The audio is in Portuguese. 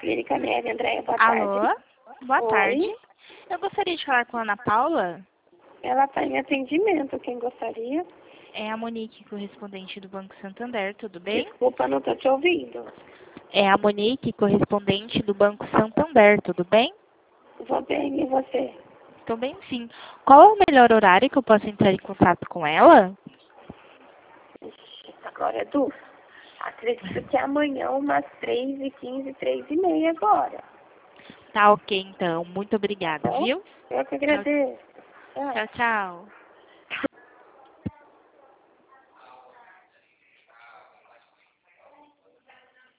Clínica Neve, Andréia, boa Alô? tarde. Boa Oi. tarde. Eu gostaria de falar com a Ana Paula. Ela está em atendimento, quem gostaria? É a Monique, correspondente do Banco Santander, tudo bem? Desculpa, não estou te ouvindo. É a Monique, correspondente do Banco Santander, tudo bem? Vou bem, e você? Estou bem, sim. Qual é o melhor horário que eu posso entrar em contato com ela? Ixi, agora, Edu, acredito que é amanhã, umas 3h15, 3h30 agora. Tá ok, então. Muito obrigada, Bom, viu? eu que Tchau, agradeço. Tchau. tchau. Tchau.